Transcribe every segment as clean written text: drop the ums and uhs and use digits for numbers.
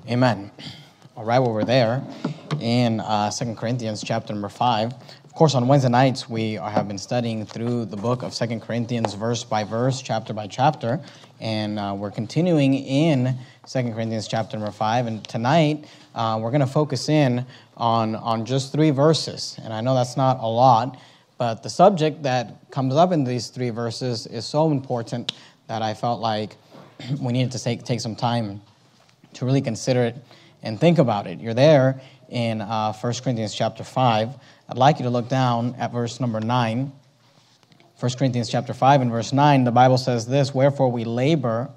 Amen. All right, well, we're there in 2 Corinthians chapter number 5. Of course, on Wednesday nights, we have been studying through the book of 2 Corinthians verse by verse, chapter by chapter, and we're continuing in 2 Corinthians chapter number 5. And tonight, we're going to focus in on just 3 verses. And I know that's not a lot, but the subject that comes up in these 3 verses is so important that I felt like we needed to take some time to really consider it and think about it. You're there in 1 Corinthians chapter 5. I'd like you to look down at verse number 9. 1 Corinthians chapter 5 and verse 9, the Bible says this, "Wherefore we labor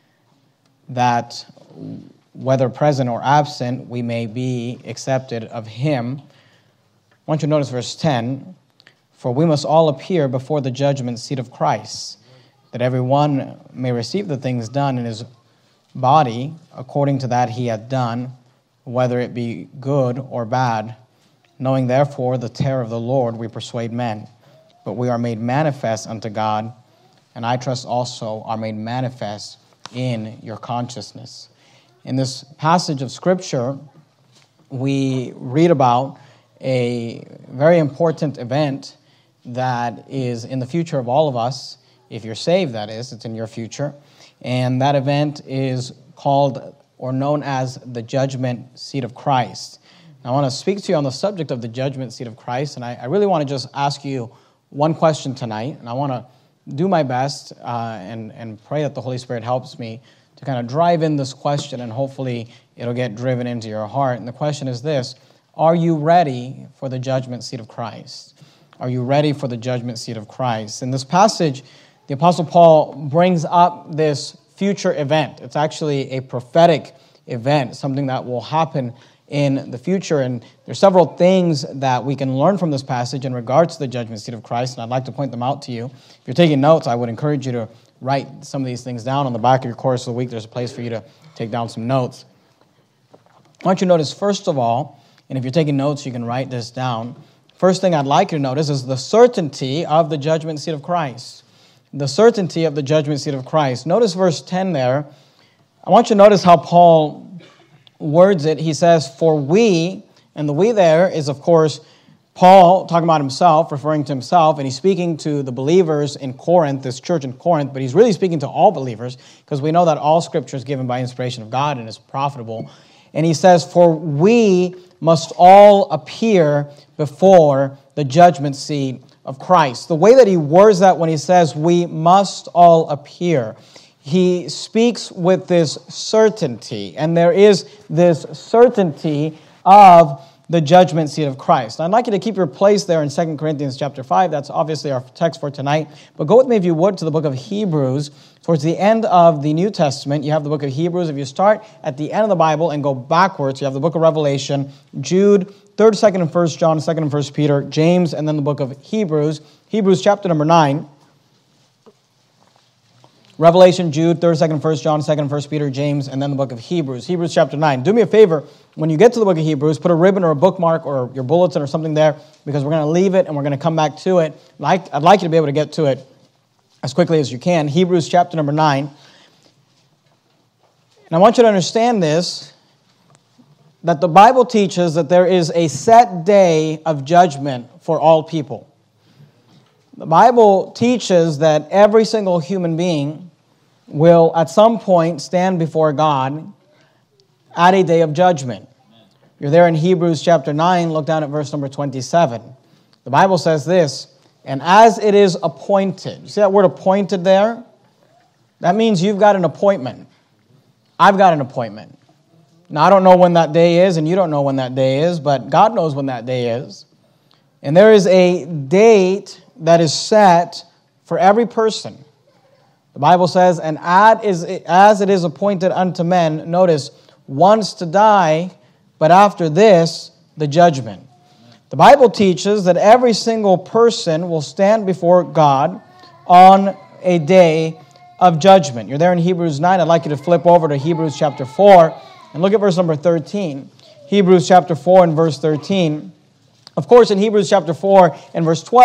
that whether present or absent, we may be accepted of him." I want you to notice verse 10, "For we must all appear before the judgment seat of Christ, that every one may receive the things done in his body according to that he hath done, whether it be good or bad. Knowing therefore the terror of the Lord, we persuade men. But we are made manifest unto God, and I trust also are made manifest in your consciousness." In this passage of Scripture, we read about a very important event that is in the future of all of us. If you're saved, that is, it's in your future. And that event is called or known as the judgment seat of Christ. Now, I want to speak to you on the subject of the judgment seat of Christ, and I really want to just ask you one question tonight, and I want to do my best and pray that the Holy Spirit helps me to kind of drive in this question, and hopefully it'll get driven into your heart. And the question is this: are you ready for the judgment seat of Christ? Are you ready for the judgment seat of Christ? In this passage, the Apostle Paul brings up this future event. It's actually a prophetic event, something that will happen in the future. And there's several things that we can learn from this passage in regards to the judgment seat of Christ, and I'd like to point them out to you. If you're taking notes, I would encourage you to write some of these things down. On the back of your course of the week, there's a place for you to take down some notes. I want you to notice, first of all, and if you're taking notes, you can write this down. First thing I'd like you to notice is the certainty of the judgment seat of Christ. The certainty of the judgment seat of Christ. Notice verse 10 there. I want you to notice how Paul words it. He says, "For we," and the "we" there is, of course, Paul talking about himself, referring to himself, and he's speaking to the believers in Corinth, this church in Corinth, but he's really speaking to all believers, because we know that all Scripture is given by inspiration of God and is profitable. And he says, "For we must all appear before the judgment seat of Christ." The way that he words that when he says, "we must all appear," he speaks with this certainty, and there is this certainty of the judgment seat of Christ. I'd like you to keep your place there in 2 Corinthians chapter 5. That's obviously our text for tonight. But go with me, if you would, to the book of Hebrews. Towards the end of the New Testament, you have the book of Hebrews. If you start at the end of the Bible and go backwards, you have the book of Revelation, Jude, 3rd, 2nd, and 1st John, 2nd and 1st Peter, James, and then the book of Hebrews. Hebrews chapter number 9. Revelation, Jude, 3rd, 2nd, 1st John, 2nd, and 1st Peter, James, and then the book of Hebrews. Hebrews chapter 9. Do me a favor, when you get to the book of Hebrews, put a ribbon or a bookmark or your bulletin or something there, because we're going to leave it and we're going to come back to it. I'd like you to be able to get to it as quickly as you can. Hebrews chapter number 9. And I want you to understand this, that the Bible teaches that there is a set day of judgment for all people. The Bible teaches that every single human being will at some point stand before God at a day of judgment. You're there in Hebrews chapter 9, look down at verse number 27. The Bible says this, "And as it is appointed," you see that word appointed there? That means you've got an appointment. I've got an appointment. Now, I don't know when that day is, and you don't know when that day is, but God knows when that day is. And there is a date that is set for every person. The Bible says, "And as it is appointed unto men," notice, "once to die, but after this, the judgment." The Bible teaches that every single person will stand before God on a day of judgment. You're there in Hebrews 9. I'd like you to flip over to Hebrews chapter 4 and look at verse number 13. Hebrews chapter 4 and verse 13. Of course, in Hebrews chapter 4 and verse 12,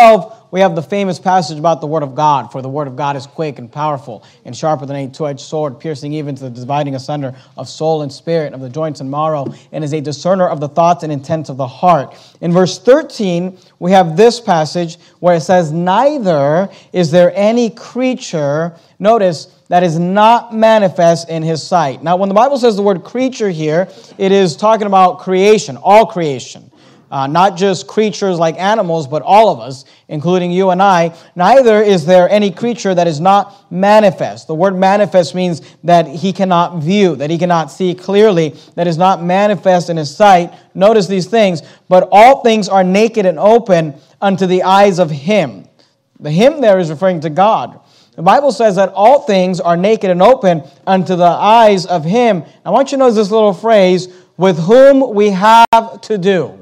we have the famous passage about the Word of God. For the Word of God is quick and powerful and sharper than any two-edged sword, piercing even to the dividing asunder of soul and spirit, of the joints and marrow, and is a discerner of the thoughts and intents of the heart. In verse 13, we have this passage where it says, neither is there any creature, notice, that is not manifest in his sight. Now, when the Bible says the word creature here, it is talking about creation, all creation. Not just creatures like animals, but all of us, including you and I. Neither is there any creature that is not manifest. The word manifest means that he cannot view, that he cannot see clearly, that is not manifest in his sight. Notice these things. But all things are naked and open unto the eyes of him. The him there is referring to God. The Bible says that all things are naked and open unto the eyes of him. I want you to notice this little phrase, with whom we have to do.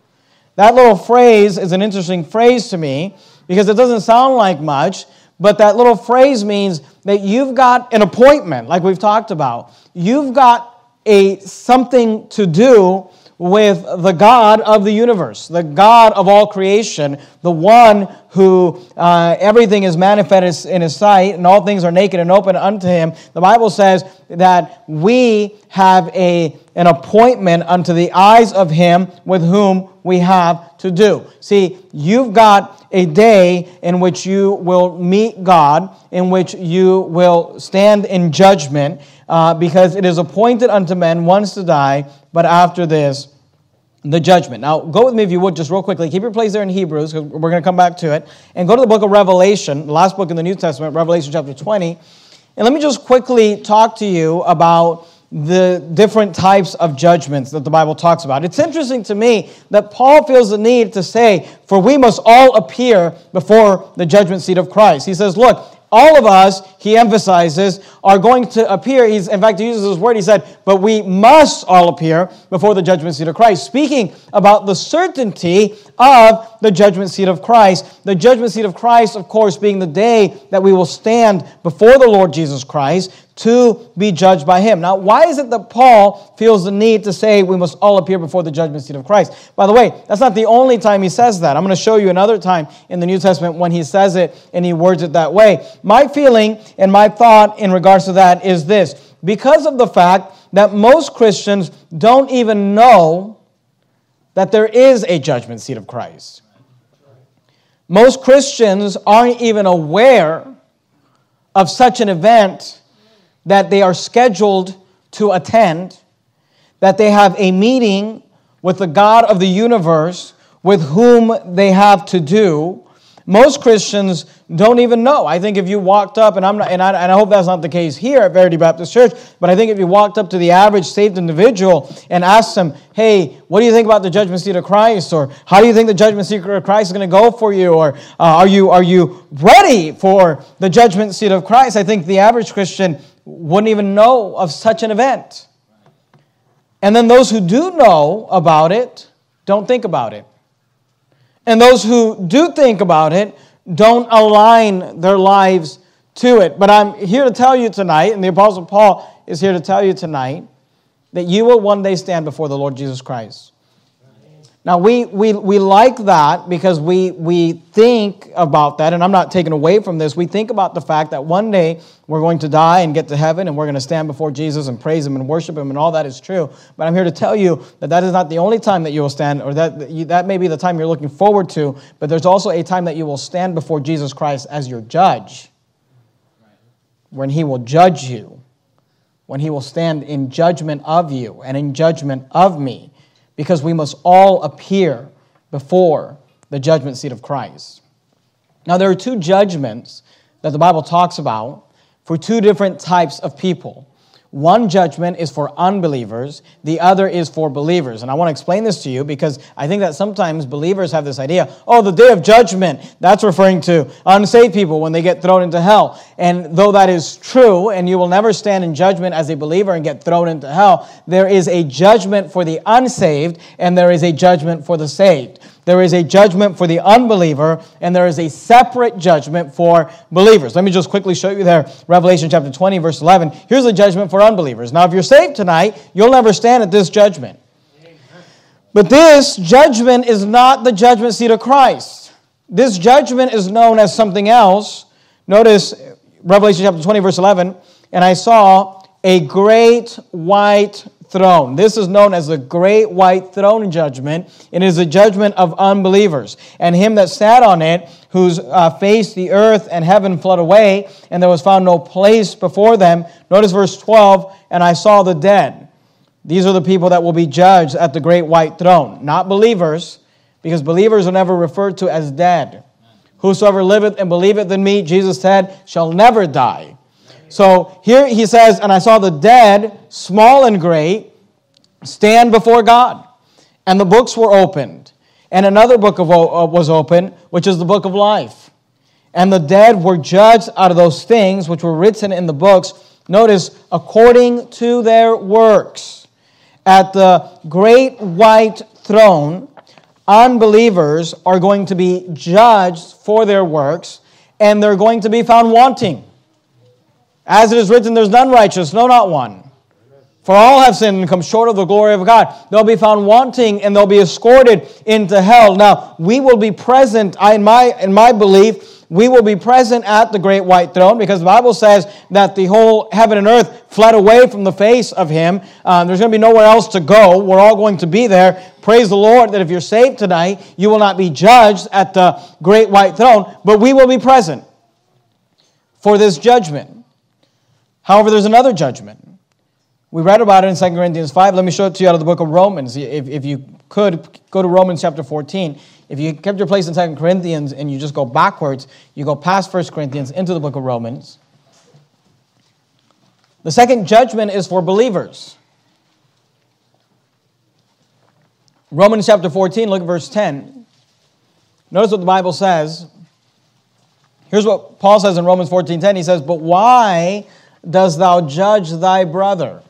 That little phrase is an interesting phrase to me because it doesn't sound like much, but that little phrase means that you've got an appointment, like we've talked about. You've got something to do with the God of the universe, the God of all creation, the one who everything is manifest in his sight, and all things are naked and open unto him. The Bible says that we have an appointment unto the eyes of him with whom we have to do. See, you've got a day in which you will meet God, in which you will stand in judgment, because it is appointed unto men once to die, but after this, the judgment. Now, go with me if you would, just real quickly. Keep your place there in Hebrews, because we're going to come back to it. And go to the book of Revelation, the last book in the New Testament, Revelation chapter 20. And let me just quickly talk to you about the different types of judgments that the Bible talks about. It's interesting to me that Paul feels the need to say, for we must all appear before the judgment seat of Christ. He says, look, all of us, he emphasizes, are going to appear. In fact, he uses this word, he said, but we must all appear before the judgment seat of Christ. Speaking about the certainty of the judgment seat of Christ. The judgment seat of Christ, of course, being the day that we will stand before the Lord Jesus Christ to be judged by him. Now, why is it that Paul feels the need to say we must all appear before the judgment seat of Christ? By the way, that's not the only time he says that. I'm going to show you another time in the New Testament when he says it and he words it that way. My feeling and my thought in regards to that is this. Because of the fact that most Christians don't even know that there is a judgment seat of Christ. Most Christians aren't even aware of such an event that they are scheduled to attend, that they have a meeting with the God of the universe with whom they have to do. Most Christians don't even know. I think if you walked up, and I hope that's not the case here at Verity Baptist Church, but I think if you walked up to the average saved individual and asked them, hey, what do you think about the judgment seat of Christ? Or how do you think the judgment seat of Christ is going to go for you? Or are you ready for the judgment seat of Christ? I think the average Christian wouldn't even know of such an event. And then those who do know about it don't think about it. And those who do think about it don't align their lives to it. But I'm here to tell you tonight, and the Apostle Paul is here to tell you tonight, that you will one day stand before the Lord Jesus Christ. Now, we like that because we think about that, and I'm not taking away from this. We think about the fact that one day we're going to die and get to heaven, and we're going to stand before Jesus and praise him and worship him, and all that is true. But I'm here to tell you that that is not the only time that you will stand, or that may be the time you're looking forward to, but there's also a time that you will stand before Jesus Christ as your judge, when he will judge you, when he will stand in judgment of you and in judgment of me, because we must all appear before the judgment seat of Christ. Now, there are two judgments that the Bible talks about for two different types of people. One judgment is for unbelievers. The other is for believers. And I want to explain this to you because I think that sometimes believers have this idea, oh, the day of judgment, that's referring to unsaved people when they get thrown into hell. And though that is true, and you will never stand in judgment as a believer and get thrown into hell, there is a judgment for the unsaved and there is a judgment for the saved. There is a judgment for the unbeliever, and there is a separate judgment for believers. Let me just quickly show you there, Revelation chapter 20, verse 11. Here's a judgment for unbelievers. Now, if you're saved tonight, you'll never stand at this judgment. But this judgment is not the judgment seat of Christ. This judgment is known as something else. Notice Revelation chapter 20, verse 11, and I saw a great white throne. This is known as the great white throne judgment. It is a judgment of unbelievers. And him that sat on it, whose face the earth and heaven fled away, and there was found no place before them. Notice verse 12, and I saw the dead. These are the people that will be judged at the great white throne. Not believers, because believers are never referred to as dead. Whosoever liveth and believeth in me, Jesus said, shall never die. So here he says, and I saw the dead, small and great, stand before God. And the books were opened. And another book was opened, which is the book of life. And the dead were judged out of those things which were written in the books. Notice, according to their works. At the great white throne, unbelievers are going to be judged for their works, and they're going to be found wanting. As it is written, there's none righteous, no, not one. For all have sinned and come short of the glory of God. They'll be found wanting, and they'll be escorted into hell. Now, we will be present, in my belief, we will be present at the great white throne, because the Bible says that the whole heaven and earth fled away from the face of him. There's going to be nowhere else to go. We're all going to be there. Praise the Lord that if you're saved tonight, you will not be judged at the great white throne, but we will be present for this judgment. However, there's another judgment. We read about it in 2 Corinthians 5. Let me show it to you out of the book of Romans. If you could, go to Romans chapter 14. If you kept your place in 2 Corinthians and you just go backwards, you go past 1 Corinthians into the book of Romans. The second judgment is for believers. Romans chapter 14, look at verse 10. Notice what the Bible says. Here's what Paul says in Romans 14:10. He says, but why dost thou judge thy brother?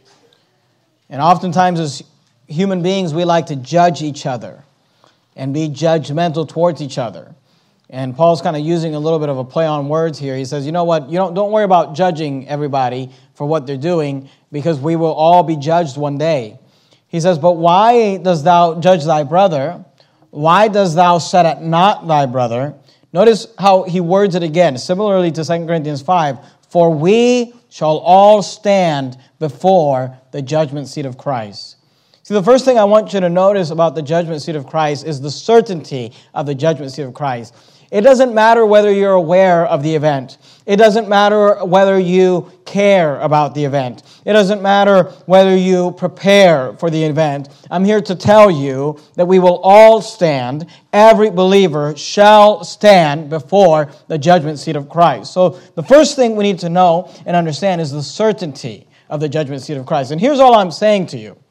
And oftentimes as human beings, we like to judge each other and be judgmental towards each other. And Paul's kind of using a little bit of a play on words here. He says, you know what, don't worry about judging everybody for what they're doing, because we will all be judged one day. He says, but why dost thou judge thy brother? Why dost thou set at naught thy brother? Notice how he words it again, similarly to 2 Corinthians 5. For we shall all stand before the judgment seat of Christ. See, the first thing I want you to notice about the judgment seat of Christ is the certainty of the judgment seat of Christ. It doesn't matter whether you're aware of the event. It doesn't matter whether you care about the event. It doesn't matter whether you prepare for the event. I'm here to tell you that we will all stand. Every believer shall stand before the judgment seat of Christ. So the first thing we need to know and understand is the certainty of the judgment seat of Christ. And here's all I'm saying to you.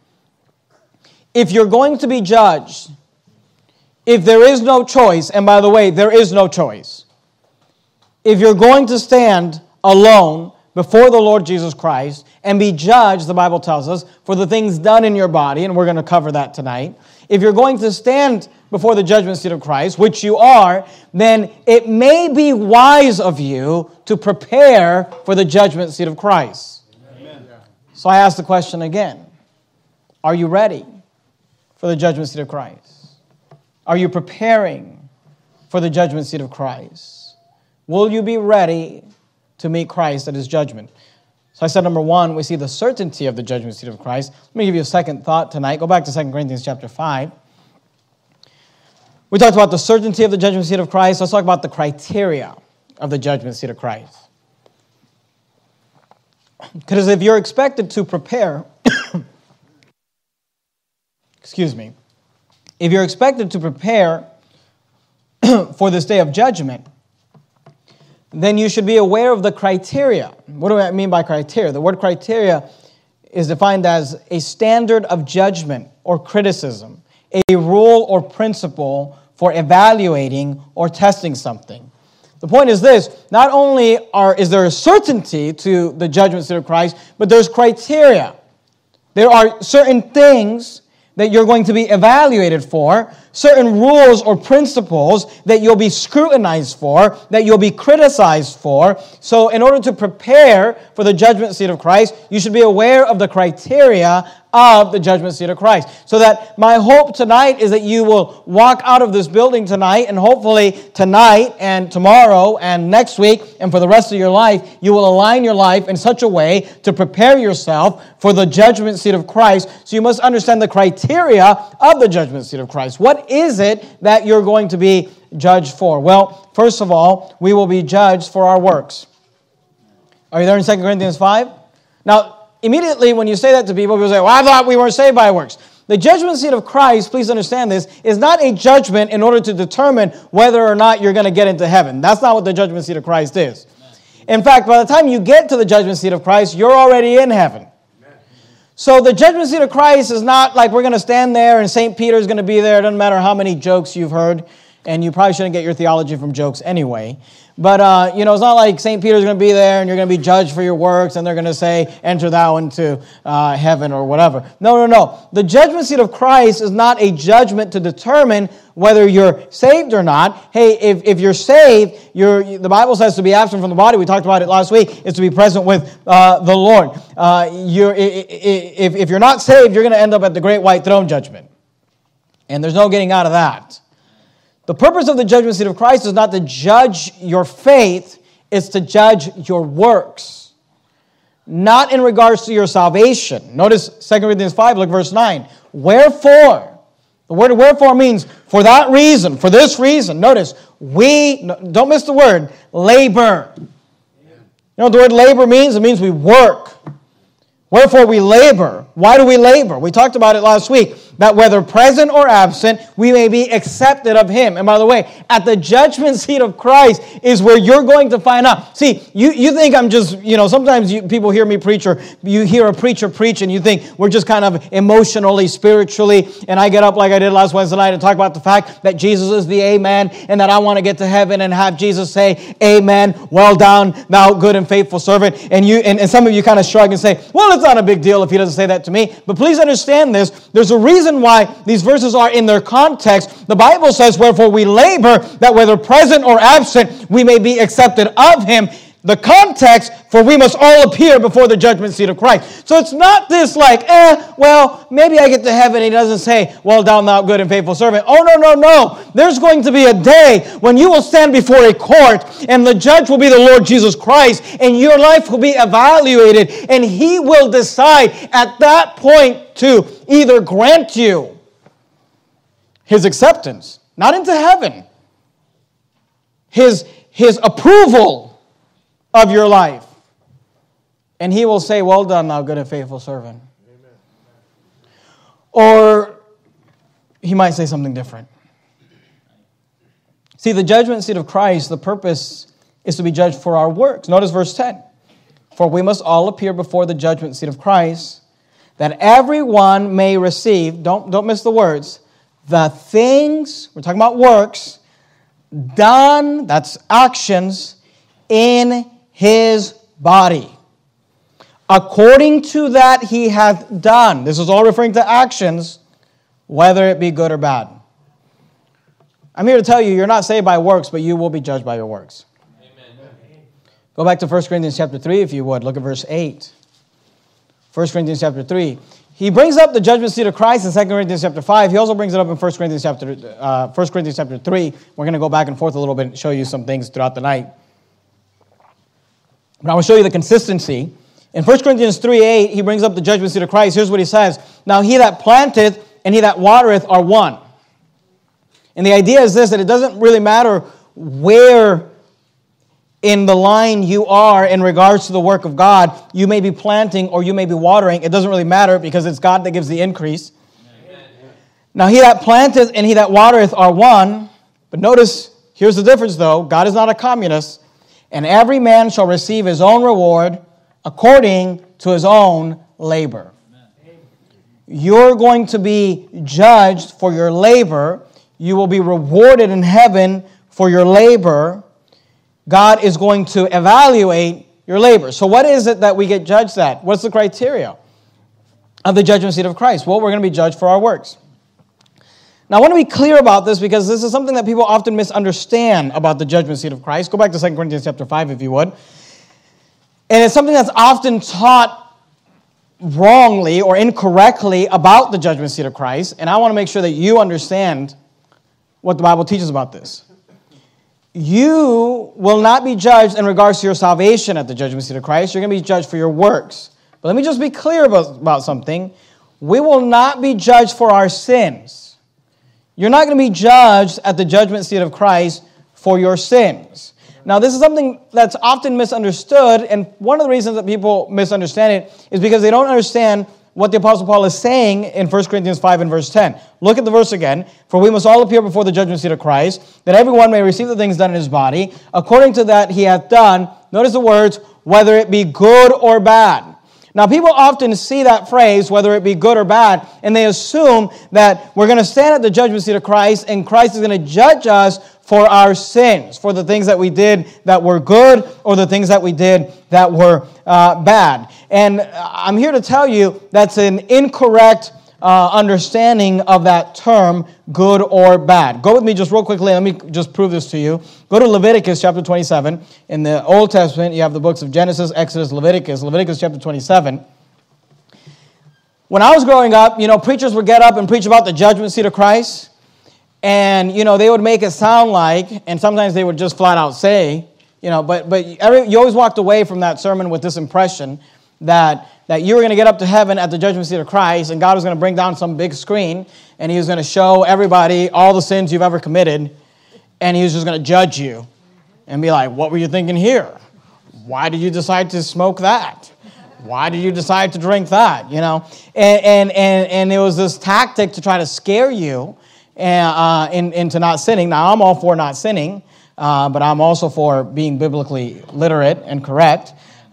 If you're going to be judged, if there is no choice, and by the way, there is no choice. If you're going to stand alone before the Lord Jesus Christ and be judged, the Bible tells us, for the things done in your body, and we're going to cover that tonight. If you're going to stand before the judgment seat of Christ, which you are, then it may be wise of you to prepare for the judgment seat of Christ. Amen. So I ask the question again. Are you ready for the judgment seat of Christ? Are you preparing for the judgment seat of Christ? Will you be ready to meet Christ at his judgment? So I said, number one, we see the certainty of the judgment seat of Christ. Let me give you a second thought tonight. Go back to 2 Corinthians chapter 5. We talked about the certainty of the judgment seat of Christ. Let's talk about the criteria of the judgment seat of Christ. Because if you're expected to prepare, if you're expected to prepare for this day of judgment, then you should be aware of the criteria. What do I mean by criteria? The word criteria is defined as a standard of judgment or criticism, a rule or principle for evaluating or testing something. The point is this: not only is there a certainty to the judgment seat of Christ, but there's criteria. There are certain things that you're going to be evaluated for, certain rules or principles that you'll be scrutinized for, that you'll be criticized for. So in order to prepare for the judgment seat of Christ, you should be aware of the criteria of the judgment seat of Christ. So that my hope tonight is that you will walk out of this building tonight, and hopefully tonight and tomorrow and next week and for the rest of your life, you will align your life in such a way to prepare yourself for the judgment seat of Christ. So you must understand the criteria of the judgment seat of Christ. What is it that you're going to be judged for? Well, first of all, we will be judged for our works. Are you there in 2 Corinthians 5? Now, immediately when you say that to people say, well, I thought we weren't saved by works. The judgment seat of Christ, please understand this, is not a judgment in order to determine whether or not you're going to get into heaven. That's not what the judgment seat of Christ is. In fact, by the time you get to the judgment seat of Christ, you're already in heaven. So the judgment seat of Christ is not like we're going to stand there and St. Peter's going to be there. It doesn't matter how many jokes you've heard, and you probably shouldn't get your theology from jokes anyway. But, it's not like St. Peter's going to be there and you're going to be judged for your works and they're going to say, enter thou into heaven or whatever. No. The judgment seat of Christ is not a judgment to determine whether you're saved or not. Hey, if you're saved, the Bible says to be absent from the body. We talked about it last week. It's to be present with the Lord. If you're not saved, you're going to end up at the great white throne judgment. And there's no getting out of that. The purpose of the judgment seat of Christ is not to judge your faith, it's to judge your works. Not in regards to your salvation. Notice 2 Corinthians 5, look verse 9. Wherefore, the word wherefore means for that reason, for this reason. Notice, don't miss the word, labor. You know what the word labor means? It means we work. Wherefore we labor. Why do we labor? We talked about it last week, that whether present or absent, we may be accepted of Him. And by the way, at the judgment seat of Christ is where you're going to find out. See, you think I'm just, sometimes people hear me preach, or you hear a preacher preach and you think we're just kind of emotionally, spiritually, and I get up like I did last Wednesday night and talk about the fact that Jesus is the Amen, and that I want to get to heaven and have Jesus say, Amen, well done, thou good and faithful servant. And some of you kind of shrug and say, well, it's not a big deal if He doesn't say that to me. But please understand this. There's a reason why these verses are in their context. The Bible says, wherefore we labor, that whether present or absent, we may be accepted of Him. The context, for we must all appear before the judgment seat of Christ. So it's not this like, maybe I get to heaven. He doesn't say, well done, thou good and faithful servant. Oh, no. There's going to be a day when you will stand before a court, and the judge will be the Lord Jesus Christ, and your life will be evaluated, and He will decide at that point to either grant you His acceptance, not into heaven, His approval of your life. And He will say, well done, thou good and faithful servant. Amen. Or He might say something different. See, the judgment seat of Christ, the purpose is to be judged for our works. Notice verse 10. For we must all appear before the judgment seat of Christ, that everyone may receive, don't miss the words, the things, we're talking about works, done, that's actions, in His body, according to that he hath done. This is all referring to actions, whether it be good or bad. I'm here to tell you, you're not saved by works, but you will be judged by your works. Amen. Go back to 1 Corinthians chapter 3, if you would. Look at verse 8. 1 Corinthians chapter 3. He brings up the judgment seat of Christ in 2 Corinthians chapter 5. He also brings it up in 1 Corinthians chapter 3. We're going to go back and forth a little bit and show you some things throughout the night. But I will show you the consistency. In 1 Corinthians 3:8, he brings up the judgment seat of Christ. Here's what he says. Now he that planteth and he that watereth are one. And the idea is this, that it doesn't really matter where in the line you are in regards to the work of God. You may be planting or you may be watering. It doesn't really matter because it's God that gives the increase. Amen. Now he that planteth and he that watereth are one. But notice, here's the difference though. God is not a communist. And every man shall receive his own reward according to his own labor. Amen. You're going to be judged for your labor. You will be rewarded in heaven for your labor. God is going to evaluate your labor. So what is it that we get judged at? What's the criteria of the judgment seat of Christ? Well, we're going to be judged for our works. Now, I want to be clear about this because this is something that people often misunderstand about the judgment seat of Christ. Go back to 2 Corinthians chapter 5, if you would. And it's something that's often taught wrongly or incorrectly about the judgment seat of Christ. And I want to make sure that you understand what the Bible teaches about this. You will not be judged in regards to your salvation at the judgment seat of Christ. You're going to be judged for your works. But let me just be clear about something. We will not be judged for our sins. You're not going to be judged at the judgment seat of Christ for your sins. Now, this is something that's often misunderstood, and one of the reasons that people misunderstand it is because they don't understand what the Apostle Paul is saying in 1 Corinthians 5 and verse 10. Look at the verse again. For we must all appear before the judgment seat of Christ, that everyone may receive the things done in his body, according to that he hath done, notice the words, whether it be good or bad. Now, people often see that phrase, whether it be good or bad, and they assume that we're going to stand at the judgment seat of Christ, and Christ is going to judge us for our sins, for the things that we did that were good, or the things that we did that were bad. And I'm here to tell you that's an incorrect understanding of that term, good or bad. Go with me just real quickly. Let me just prove this to you. Go to Leviticus chapter 27. In the Old Testament, you have the books of Genesis, Exodus, Leviticus. Leviticus chapter 27. When I was growing up, preachers would get up and preach about the judgment seat of Christ. And, they would make it sound like, and sometimes they would just flat out say, but you always walked away from that sermon with this impression that you were going to get up to heaven at the judgment seat of Christ, and God was going to bring down some big screen, and he was going to show everybody all the sins you've ever committed, and he was just going to judge you and be like, what were you thinking here? Why did you decide to smoke that? Why did you decide to drink that? And it was this tactic to try to scare you into not sinning. Now, I'm all for not sinning, but I'm also for being biblically literate and correct.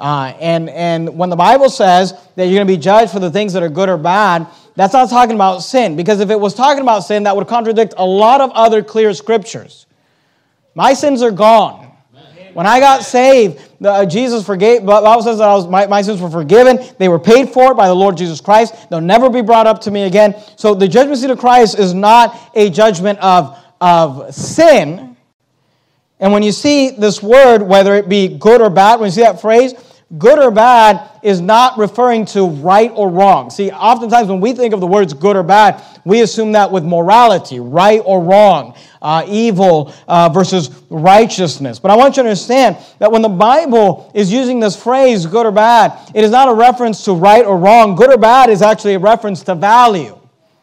And when the Bible says that you're going to be judged for the things that are good or bad, that's not talking about sin. Because if it was talking about sin, that would contradict a lot of other clear scriptures. My sins are gone. When I got saved, Jesus forgave. The Bible says that my sins were forgiven. They were paid for by the Lord Jesus Christ. They'll never be brought up to me again. So the judgment seat of Christ is not a judgment of sin. And when you see this word, whether it be good or bad, when you see that phrase, good or bad is not referring to right or wrong. See, oftentimes when we think of the words good or bad, we assume that with morality, right or wrong, evil versus righteousness. But I want you to understand that when the Bible is using this phrase, good or bad, it is not a reference to right or wrong. Good or bad is actually a reference to value.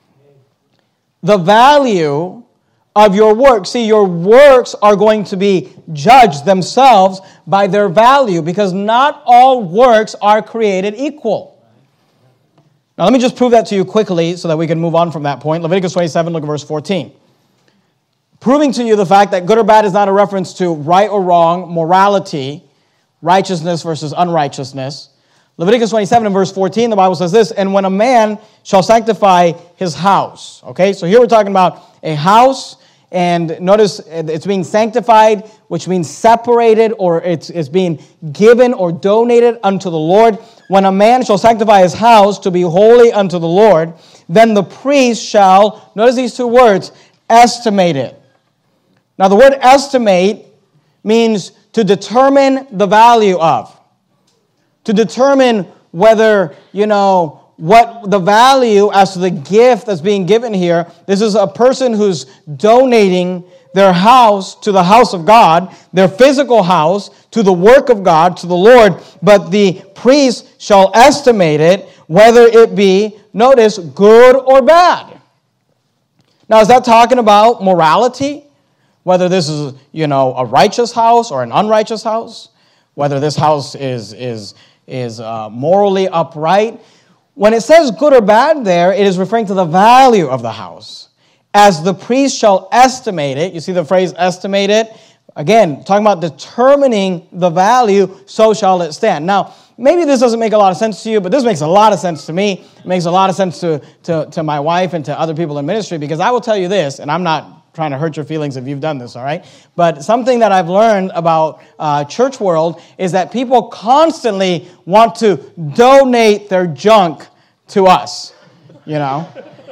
The value of your works. See, your works are going to be judged themselves by their value because not all works are created equal. Now, let me just prove that to you quickly so that we can move on from that point. Leviticus 27, look at verse 14. Proving to you the fact that good or bad is not a reference to right or wrong, morality, righteousness versus unrighteousness. Leviticus 27 and verse 14, the Bible says this, and when a man shall sanctify his house. Okay, so here we're talking about a house. And notice it's being sanctified, which means separated, or it's being given or donated unto the Lord. When a man shall sanctify his house to be holy unto the Lord, then the priest shall, notice these two words, estimate it. Now the word estimate means to determine the value of. To determine whether, what the value as to the gift that's being given here. This is a person who's donating their house to the house of God, their physical house to the work of God, to the Lord, but the priest shall estimate it, whether it be, notice, good or bad. Now, is that talking about morality? Whether this is, a righteous house or an unrighteous house? Whether this house is morally upright? When it says good or bad there, it is referring to the value of the house. As the priest shall estimate it, you see the phrase estimate it? Again, talking about determining the value, so shall it stand. Now, maybe this doesn't make a lot of sense to you, but this makes a lot of sense to me. It makes a lot of sense to my wife and to other people in ministry, because I will tell you this, and I'm not trying to hurt your feelings if you've done this, all right? But something that I've learned about church world is that people constantly want to donate their junk to us,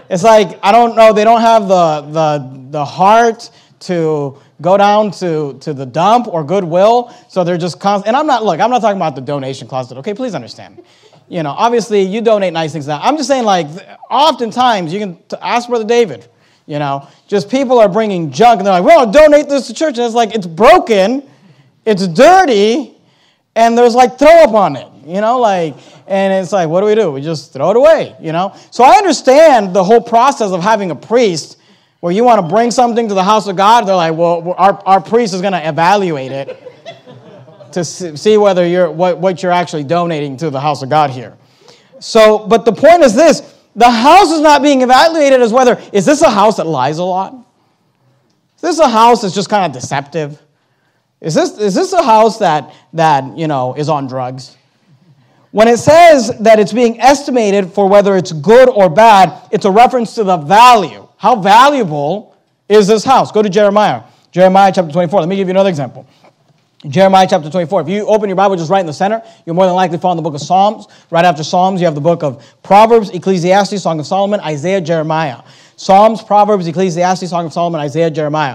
It's like, I don't know, they don't have the heart to go down to the dump or Goodwill, so they're just constant. And I'm not talking about the donation closet, okay? Please understand. You know, obviously, you donate nice things now. I'm just saying, like, oftentimes, you can ask Brother David, you know, just people are bringing junk, and they're like, well, donate this to church. And it's like, it's broken, it's dirty, and there's, like, throw up on it, you know, like, and it's like, what do? We just throw it away, you know? So I understand the whole process of having a priest where you want to bring something to the house of God. They're like, well, our priest is going to evaluate it to see whether what you're actually donating to the house of God here. So, but the point is this: the house is not being evaluated as whether, is this a house that lies a lot? Is this a house that's just kind of deceptive? Is this a house that you know is on drugs? When it says that it's being estimated for whether it's good or bad, it's a reference to the value. How valuable is this house? Go to Jeremiah. Jeremiah chapter 24. Let me give you another example. Jeremiah chapter 24. If you open your Bible just right in the center, you'll more than likely find the book of Psalms. Right after Psalms, you have the book of Proverbs, Ecclesiastes, Song of Solomon, Isaiah, Jeremiah. Psalms, Proverbs, Ecclesiastes, Song of Solomon, Isaiah, Jeremiah.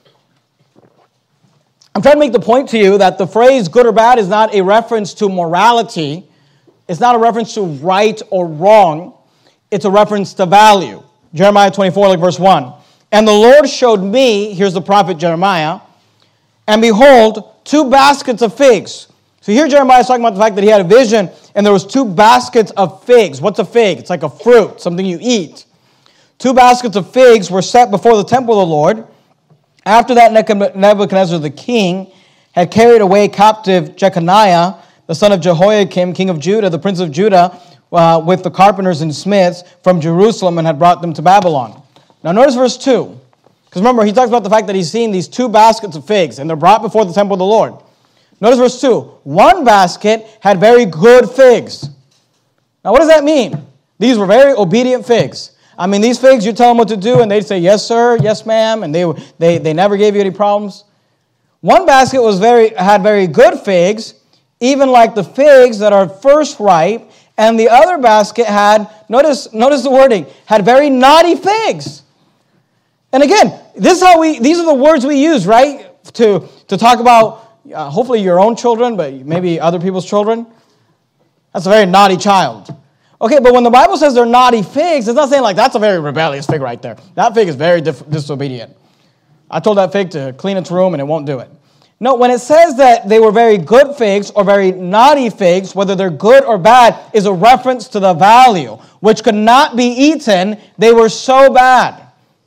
I'm trying to make the point to you that the phrase good or bad is not a reference to morality. It's not a reference to right or wrong. It's a reference to value. Jeremiah 24, like verse 1. And the Lord showed me, here's the prophet Jeremiah, and behold, 2 baskets of figs. So here Jeremiah is talking about the fact that he had a vision, and there was 2 baskets of figs. What's a fig? It's like a fruit, something you eat. 2 baskets of figs were set before the temple of the Lord. After that, Nebuchadnezzar the king had carried away captive Jeconiah, the son of Jehoiakim, king of Judah, the prince of Judah, with the carpenters and smiths from Jerusalem, and had brought them to Babylon. Now notice verse 2. Because remember, he talks about the fact that he's seen these 2 baskets of figs, and they're brought before the temple of the Lord. Notice verse 2. 1 basket had very good figs. Now what does that mean? These were very obedient figs. I mean, these figs, you tell them what to do, and they'd say, yes, sir, yes, ma'am, and they never gave you any problems. 1 basket had very good figs, even like the figs that are first ripe, and the other basket had, notice the wording, had very naughty figs. And again, these are the words we use, right, to talk about hopefully your own children, but maybe other people's children. That's a very naughty child. Okay, but when the Bible says they're naughty figs, it's not saying like that's a very rebellious fig right there. That fig is very disobedient. I told that fig to clean its room and it won't do it. No, when it says that they were very good figs or very naughty figs, whether they're good or bad, is a reference to the value, which could not be eaten. They were so bad.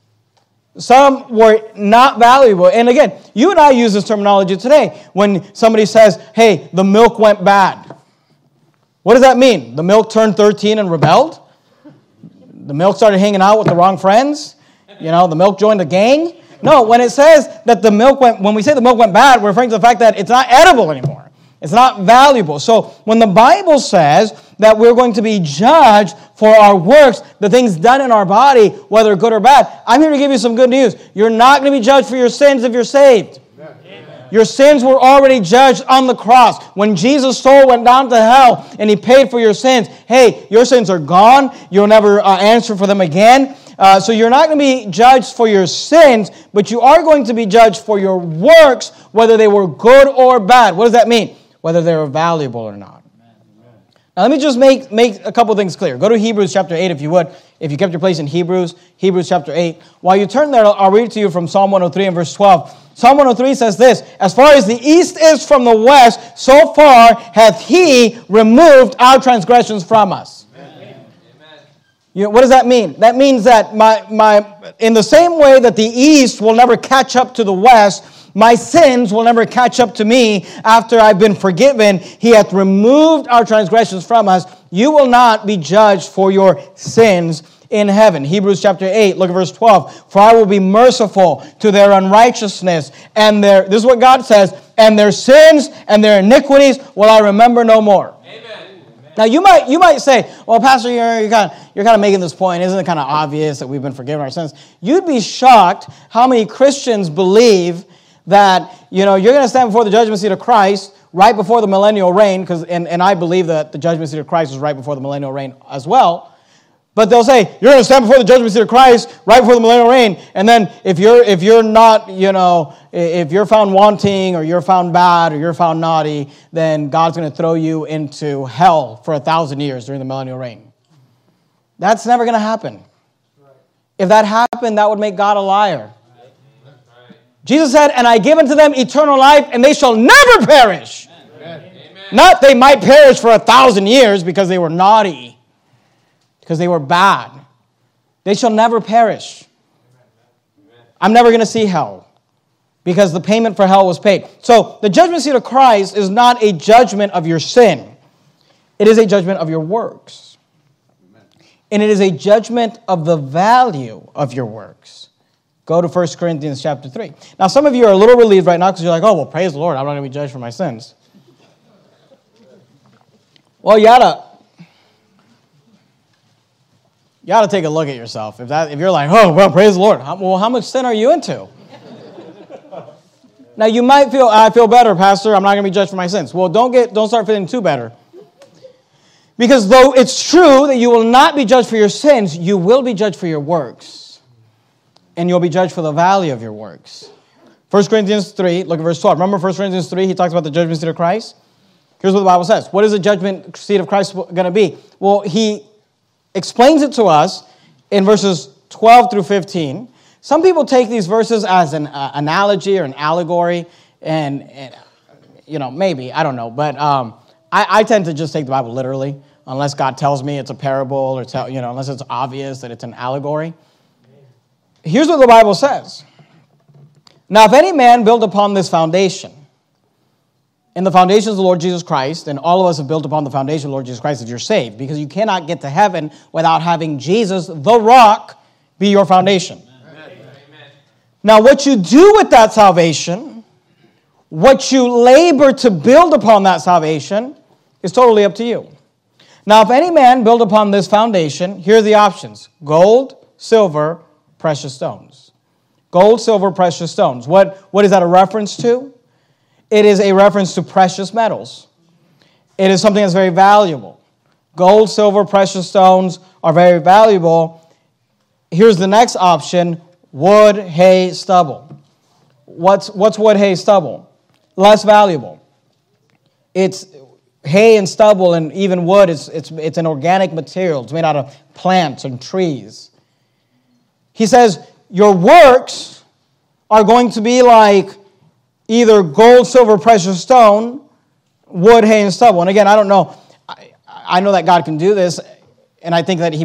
Some were not valuable. And again, you and I use this terminology today when somebody says, hey, the milk went bad. What does that mean? The milk turned 13 and rebelled? The milk started hanging out with the wrong friends? You know, the milk joined the gang? No, when it says that when we say the milk went bad, we're referring to the fact that it's not edible anymore. It's not valuable. So when the Bible says that we're going to be judged for our works, the things done in our body, whether good or bad, I'm here to give you some good news. You're not going to be judged for your sins if you're saved. Amen. Your sins were already judged on the cross. When Jesus' soul went down to hell and he paid for your sins, hey, your sins are gone. You'll never answer for them again. So you're not going to be judged for your sins, but you are going to be judged for your works, whether they were good or bad. What does that mean? Whether they were valuable or not. Now let me just make a couple things clear. Go to Hebrews chapter 8 if you would. If you kept your place in Hebrews chapter 8. While you turn there, I'll read to you from Psalm 103 and verse 12. Psalm 103 says this: as far as the east is from the west, so far hath he removed our transgressions from us. You know, what does that mean? That means that in the same way that the east will never catch up to the west, my sins will never catch up to me after I've been forgiven. He hath removed our transgressions from us. You will not be judged for your sins in heaven. Hebrews chapter 8, look at verse 12. For I will be merciful to their unrighteousness, and this is what God says, and their sins and their iniquities will I remember no more. Amen. Now you might say, well, Pastor, you're kind of making this point. Isn't it kind of obvious that we've been forgiven our sins? You'd be shocked how many Christians believe that, you know, you're going to stand before the judgment seat of Christ right before the millennial reign, and I believe that the judgment seat of Christ is right before the millennial reign as well. But they'll say, you're going to stand before the judgment seat of Christ right before the millennial reign. And then if you're not, if you're found wanting or you're found bad or you're found naughty, then God's going to throw you into hell for 1,000 years during the millennial reign. That's never going to happen. If that happened, that would make God a liar. Jesus said, and I give unto them eternal life, and they shall never perish. Amen. Not they might perish for 1,000 years because they were naughty, because they were bad. They shall never perish. I'm never going to see hell because the payment for hell was paid. So the judgment seat of Christ is not a judgment of your sin. It is a judgment of your works. And it is a judgment of the value of your works. Go to 1 Corinthians chapter 3. Now, some of you are a little relieved right now because you're like, oh, well, praise the Lord. I'm not going to be judged for my sins. Well, you ought to take a look at yourself. If you're like, oh, well, praise the Lord. Well, how much sin are you into? Now, you might feel, I feel better, Pastor. I'm not going to be judged for my sins. Well, don't start feeling too better. Because though it's true that you will not be judged for your sins, you will be judged for your works. And you'll be judged for the value of your works. 1 Corinthians 3, look at verse 12. Remember 1 Corinthians 3, he talks about the judgment seat of Christ? Here's what the Bible says. What is the judgment seat of Christ going to be? Well, he explains it to us in verses 12 through 15. Some people take these verses as an analogy or an allegory, and maybe, I don't know. But I tend to just take the Bible literally, unless God tells me it's a parable or unless it's obvious that it's an allegory. Here's what the Bible says. Now, if any man build upon this foundation, and the foundation is the Lord Jesus Christ, and all of us have built upon the foundation of the Lord Jesus Christ if you're saved, because you cannot get to heaven without having Jesus, the rock, be your foundation. Amen. Now, what you do with that salvation, what you labor to build upon that salvation, is totally up to you. Now, if any man build upon this foundation, here are the options. Gold, silver, precious stones. Gold, silver, precious stones. What is that a reference to? It is a reference to precious metals. It is something that's very valuable. Gold, silver, precious stones are very valuable. Here's the next option, wood, hay, stubble. What's wood, hay, stubble? Less valuable. It's hay and stubble and even wood, it's an organic material. It's made out of plants and trees. He says, your works are going to be like either gold, silver, precious stone, wood, hay, and stubble. And again, I don't know. I know that God can do this, and I think that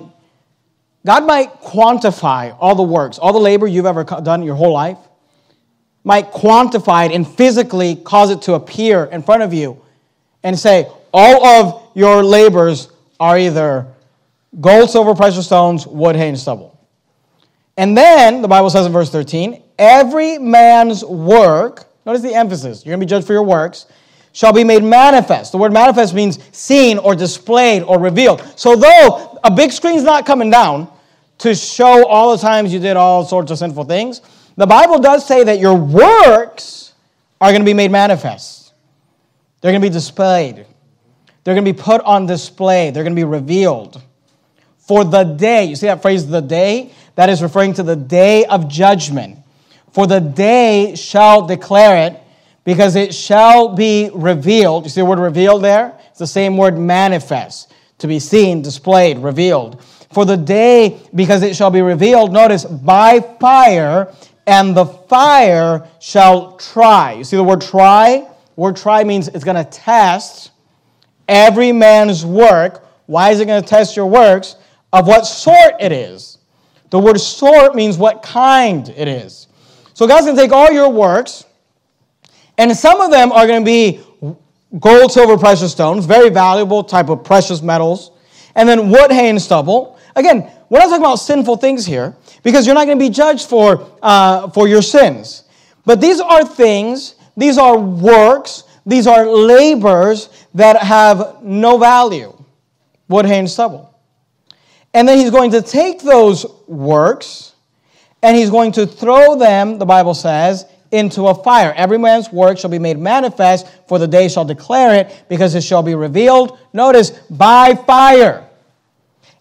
God might quantify all the works, all the labor you've ever done your whole life, might quantify it and physically cause it to appear in front of you and say, all of your labors are either gold, silver, precious stones, wood, hay, and stubble. And then, the Bible says in verse 13, every man's work, notice the emphasis, you're going to be judged for your works, shall be made manifest. The word manifest means seen or displayed or revealed. So though a big screen's not coming down to show all the times you did all sorts of sinful things, the Bible does say that your works are going to be made manifest. They're going to be displayed. They're going to be put on display. They're going to be revealed. For the day, you see that phrase, the day? That is referring to the day of judgment. For the day shall declare it, because it shall be revealed. You see the word revealed there? It's the same word manifest. To be seen, displayed, revealed. For the day, because it shall be revealed, notice, by fire, and the fire shall try. You see the word try? The word try means it's going to test every man's work. Why is it going to test your works? Of what sort it is. The word sort means what kind it is. So God's going to take all your works, and some of them are going to be gold, silver, precious stones, very valuable type of precious metals, and then wood, hay, and stubble. Again, we're not talking about sinful things here, because you're not going to be judged for your sins. But these are things, these are works, these are labors that have no value. Wood, hay, and stubble. And then he's going to take those works and he's going to throw them, the Bible says, into a fire. Every man's work shall be made manifest, for the day shall declare it, because it shall be revealed, notice, by fire.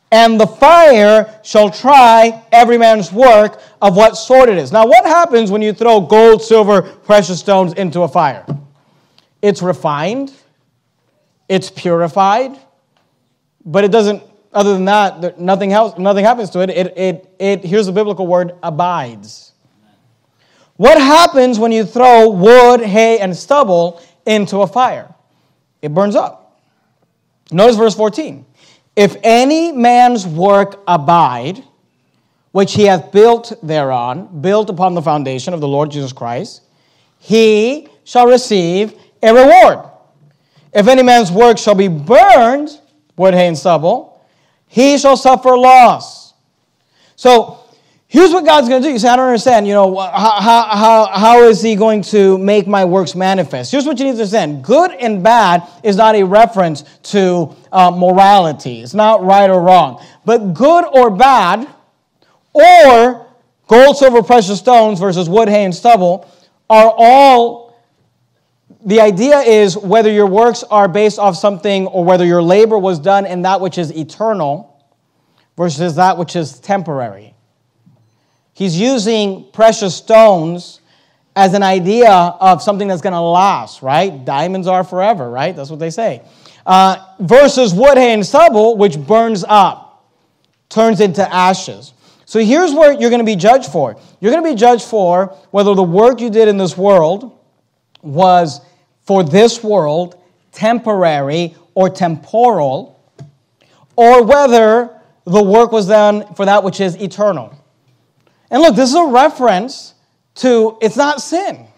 and the fire shall try every man's work of what sort it is. Now, what happens when you throw gold, silver, precious stones into a fire? It's refined, it's purified, but it doesn't, other than that, nothing happens to it. It here's the biblical word, abides. What happens when you throw wood, hay, and stubble into a fire? It burns up. Notice verse 14. If any man's work abide, which he hath built thereon, built upon the foundation of the Lord Jesus Christ, he shall receive a reward. If any man's work shall be burned, wood, hay, and stubble, he shall suffer loss. So, here's what God's going to do. You say, I don't understand, how is he going to make my works manifest? Here's what you need to understand. Good and bad is not a reference to morality. It's not right or wrong. But good or bad, or gold, silver, precious stones versus wood, hay, and stubble, are all, the idea is whether your works are based off something or whether your labor was done in that which is eternal versus that which is temporary. He's using precious stones as an idea of something that's going to last, right? Diamonds are forever, right? That's what they say. Versus wood, hay, and stubble, which burns up, turns into ashes. So here's what you're going to be judged for. You're going to be judged for whether the work you did in this world was for this world, temporary or temporal, or whether the work was done for that which is eternal. And look, this is a reference to, it's not sin.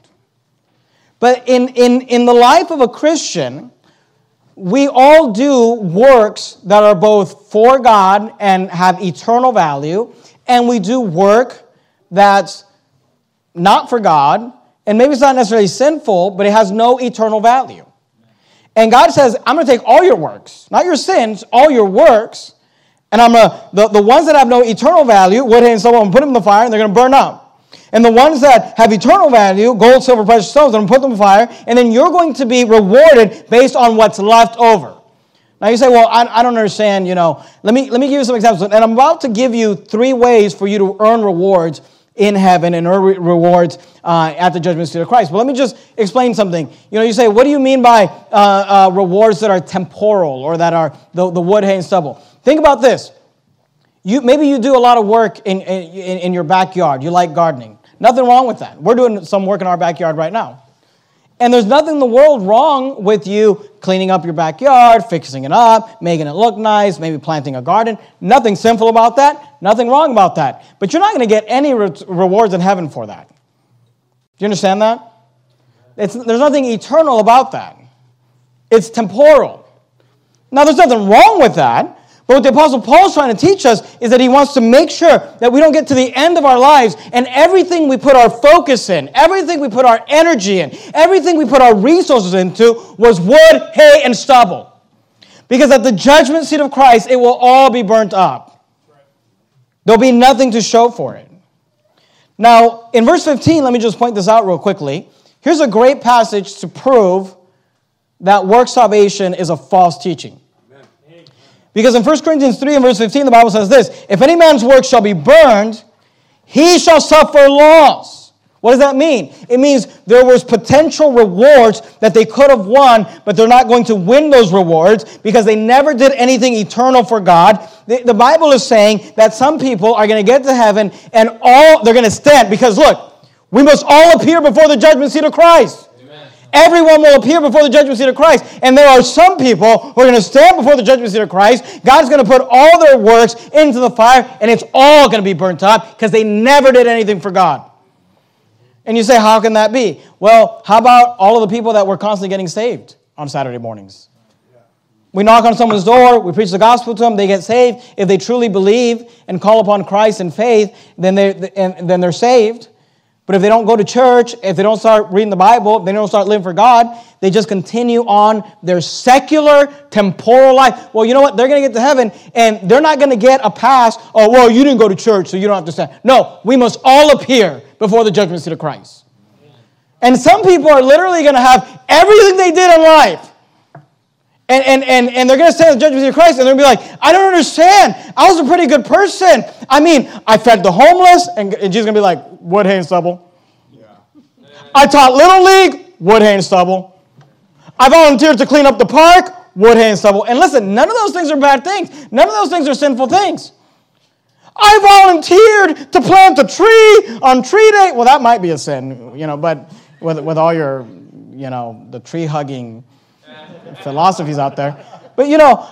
But in the life of a Christian, we all do works that are both for God and have eternal value, and we do work that's not for God, and maybe it's not necessarily sinful, but it has no eternal value. And God says, I'm going to take all your works, not your sins, all your works, and I'm the ones that have no eternal value, wood, hay, and stubble, I'm going to put them in the fire, and they're going to burn up. And the ones that have eternal value, gold, silver, precious stones, I'm going to put them in the fire, and then you're going to be rewarded based on what's left over. Now you say, well, I don't understand, Let me give you some examples. And I'm about to give you 3 ways for you to earn rewards in heaven and earn rewards at the judgment seat of Christ. But let me just explain something. You say, what do you mean by rewards that are temporal or that are the wood, hay, and stubble? Think about this. Maybe you do a lot of work in your backyard. You like gardening. Nothing wrong with that. We're doing some work in our backyard right now. And there's nothing in the world wrong with you cleaning up your backyard, fixing it up, making it look nice, maybe planting a garden. Nothing sinful about that. Nothing wrong about that. But you're not going to get any rewards in heaven for that. Do you understand that? There's nothing eternal about that. It's temporal. Now, there's nothing wrong with that. But what the Apostle Paul's trying to teach us is that he wants to make sure that we don't get to the end of our lives and everything we put our focus in, everything we put our energy in, everything we put our resources into was wood, hay, and stubble. Because at the judgment seat of Christ, it will all be burnt up. There'll be nothing to show for it. Now, in verse 15, let me just point this out real quickly. Here's a great passage to prove that works salvation is a false teaching. Because in 1 Corinthians 3 and verse 15, the Bible says this, if any man's work shall be burned, he shall suffer loss. What does that mean? It means there was potential rewards that they could have won, but they're not going to win those rewards because they never did anything eternal for God. The Bible is saying that some people are going to get to heaven and they're going to stand because look, we must all appear before the judgment seat of Christ. Everyone will appear before the judgment seat of Christ. And there are some people who are going to stand before the judgment seat of Christ. God's going to put all their works into the fire, and it's all going to be burnt up because they never did anything for God. And you say, how can that be? Well, how about all of the people that were constantly getting saved on Saturday mornings? We knock on someone's door, we preach the gospel to them, they get saved. If they truly believe and call upon Christ in faith, then they're saved. But if they don't go to church, if they don't start reading the Bible, if they don't start living for God, they just continue on their secular, temporal life. Well, you know what? They're going to get to heaven, and they're not going to get a pass. Oh, well, you didn't go to church, so you don't have to stand. No, we must all appear before the judgment seat of Christ. And some people are literally going to have everything they did in life. And they're going to stand at the judgment seat of Christ, and they're going to be like, I don't understand. I was a pretty good person. I mean, I fed the homeless, and Jesus is going to be like, wood, hay, and stubble. Yeah. I taught Little League, wood, hay, and stubble. I volunteered to clean up the park, wood, hay, and stubble. And listen, none of those things are bad things. None of those things are sinful things. I volunteered to plant a tree on tree day. Well, that might be a sin, but with all your, the tree-hugging philosophies out there. But,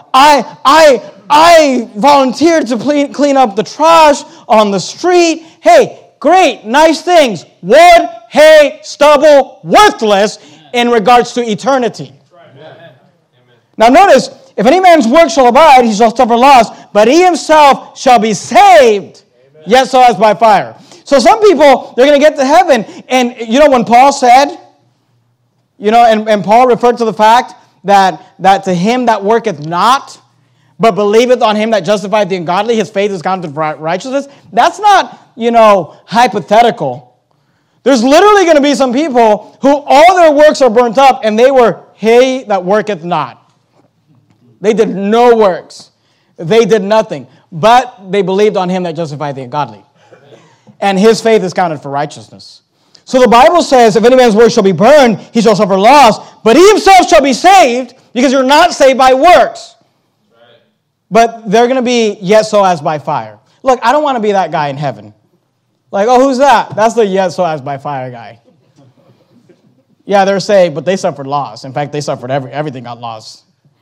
I volunteered to clean up the trash on the street. Hey, great, nice things. Wood, hay, stubble, worthless in regards to eternity. Now notice, if any man's work shall abide, he shall suffer loss, but he himself shall be saved, yet so as by fire. So some people, they're going to get to heaven, and when Paul said, and Paul referred to the fact that to him that worketh not, but believeth on him that justifieth the ungodly, his faith is counted for righteousness. That's not, hypothetical. There's literally going to be some people who all their works are burnt up, and they were he that worketh not. They did no works. They did nothing. But they believed on him that justified the ungodly. And his faith is counted for righteousness. So the Bible says, if any man's work shall be burned, he shall suffer loss. But he himself shall be saved, because you're not saved by works. But they're going to be yet so as by fire. Look, I don't want to be that guy in heaven. Like, oh, who's that? That's the yet so as by fire guy. Yeah, they're saved, but they suffered loss. In fact, they suffered everything got lost.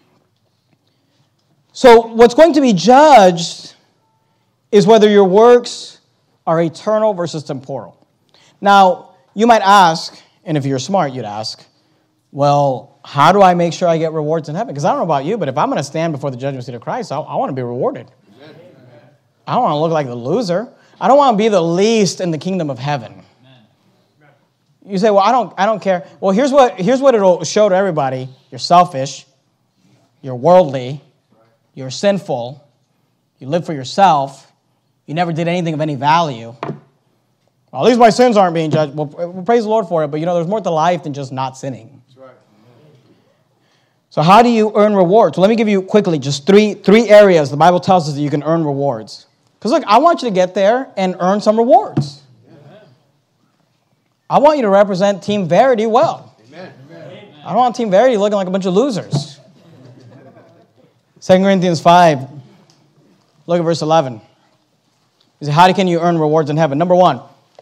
So what's going to be judged is whether your works are eternal versus temporal. Now, you might ask, and if you're smart, you'd ask, well, how do I make sure I get rewards in heaven? Because I don't know about you, but if I'm going to stand before the judgment seat of Christ, I want to be rewarded. Amen. I don't want to look like the loser. I don't want to be the least in the kingdom of heaven. Amen. You say, well, I don't care. Well, here's what it'll show to everybody. You're selfish. You're worldly. You're sinful. You live for yourself. You never did anything of any value. Well, at least my sins aren't being judged. Well, praise the Lord for it, but there's more to life than just not sinning. That's right. So how do you earn rewards? So let me give you quickly just three areas the Bible tells us that you can earn rewards. Because look, I want you to get there and earn some rewards. Amen. I want you to represent Team Verity well. Amen. I don't want Team Verity looking like a bunch of losers. 2 Corinthians 5, look at verse 11. He said, how can you earn rewards in heaven? Number one,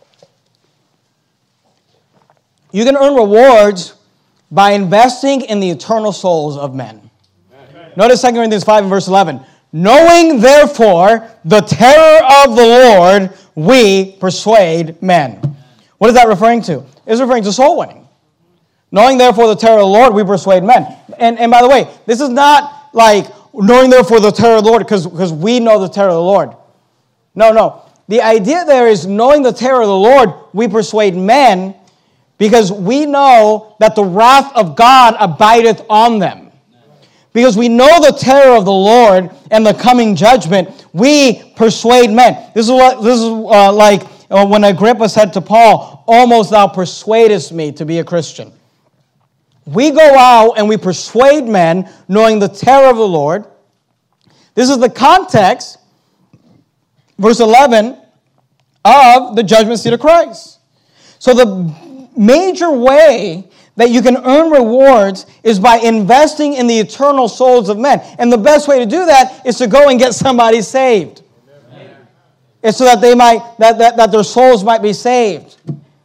you can earn rewards by investing in the eternal souls of men. Amen. Notice 2 Corinthians 5 and verse 11. Knowing, therefore, the terror of the Lord, we persuade men. What is that referring to? It's referring to soul winning. Knowing, therefore, the terror of the Lord, we persuade men. And by the way, this is not like knowing, therefore, the terror of the Lord because we know the terror of the Lord. No. The idea there is knowing the terror of the Lord, we persuade men because we know that the wrath of God abideth on them. Because we know the terror of the Lord and the coming judgment, we persuade men. This is like when Agrippa said to Paul, almost thou persuadest me to be a Christian. We go out and we persuade men knowing the terror of the Lord. This is the context, verse 11, of the judgment seat of Christ. So the major way that you can earn rewards is by investing in the eternal souls of men. And the best way to do that is to go and get somebody saved. Amen. It's so that they might that their souls might be saved.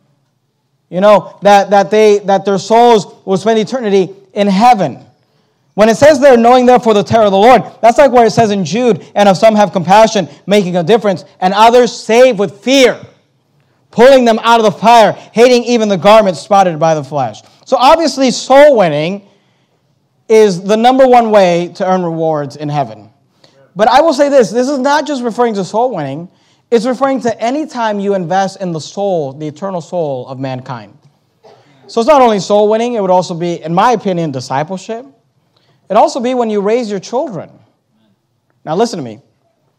That their souls will spend eternity in heaven. When it says there, knowing therefore the terror of the Lord, that's like where it says in Jude, and of some have compassion, making a difference, and others save with fear, pulling them out of the fire, hating even the garments spotted by the flesh. So obviously soul winning is the number one way to earn rewards in heaven. But I will say this is not just referring to soul winning, it's referring to any time you invest in the soul, the eternal soul of mankind. So it's not only soul winning, it would also be, in my opinion, discipleship. It'd also be when you raise your children. Now listen to me.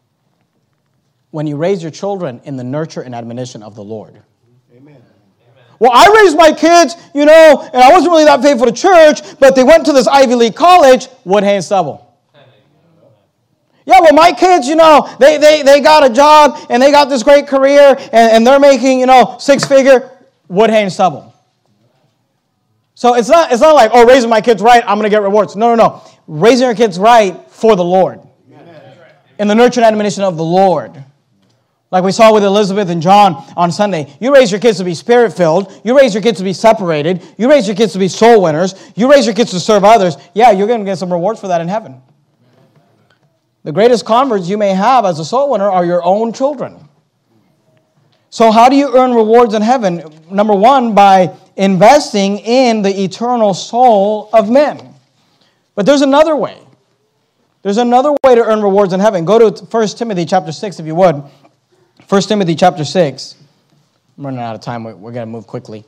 When you raise your children in the nurture and admonition of the Lord. Amen. Well, I raised my kids, and I wasn't really that faithful to church, but they went to this Ivy League college, wood, hay, and stubble. Yeah, well, my kids, they got a job, and they got this great career, and they're making, six-figure, wood, hay, and stubble. So it's not like, raising my kids right, I'm going to get rewards. No. Raising your kids right for the Lord. In the nurture and admonition of the Lord. Like we saw with Elizabeth and John on Sunday. You raise your kids to be Spirit-filled. You raise your kids to be separated. You raise your kids to be soul winners. You raise your kids to serve others. Yeah, you're going to get some rewards for that in heaven. The greatest converts you may have as a soul winner are your own children. So how do you earn rewards in heaven? Number one, by investing in the eternal soul of men. But there's another way. There's another way to earn rewards in heaven. Go to 1 Timothy chapter 6, if you would. 1 Timothy chapter 6. I'm running out of time. We're going to move quickly.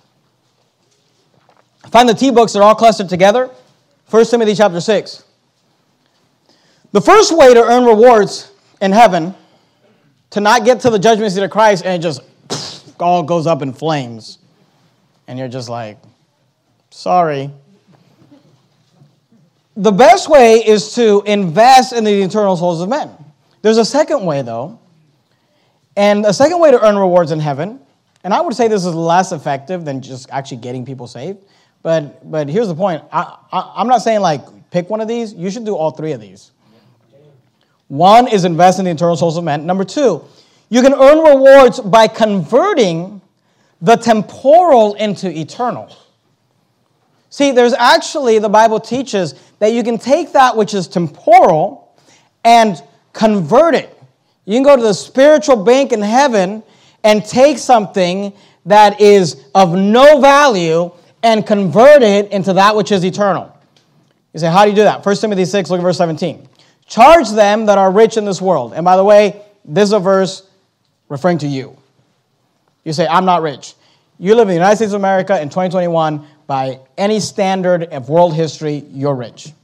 Find the T books. They're all clustered together. 1 Timothy chapter 6. The first way to earn rewards in heaven, to not get to the judgment seat of Christ and it just all goes up in flames. And you're just like, sorry. The best way is to invest in the eternal souls of men. There's a second way, though. And a second way to earn rewards in heaven, and I would say this is less effective than just actually getting people saved. But here's the point. I'm not saying, pick one of these. You should do all three of these. One is invest in the eternal souls of men. Number two, you can earn rewards by converting the temporal into eternal. See, there's actually, the Bible teaches that you can take that which is temporal and convert it. You can go to the spiritual bank in heaven and take something that is of no value and convert it into that which is eternal. You say, how do you do that? 1 Timothy 6, look at verse 17. Charge them that are rich in this world. And by the way, this is a verse referring to you. You say, I'm not rich. You live in the United States of America in 2021. By any standard of world history, you're rich.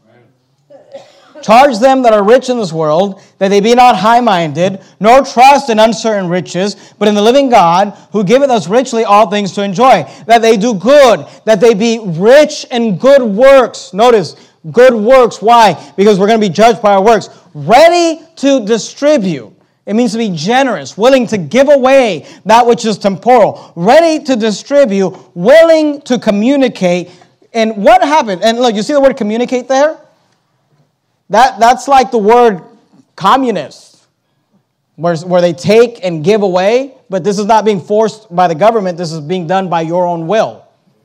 Charge them that are rich in this world, that they be not high-minded, nor trust in uncertain riches, but in the living God, who giveth us richly all things to enjoy. That they do good, that they be rich in good works. Notice, good works. Why? Because we're going to be judged by our works. Ready to distribute. It means to be generous, willing to give away that which is temporal. Ready to distribute, willing to communicate. And what happened? And look, you see the word communicate there? That's like the word communist, where they take and give away, but this is not being forced by the government. This is being done by your own will.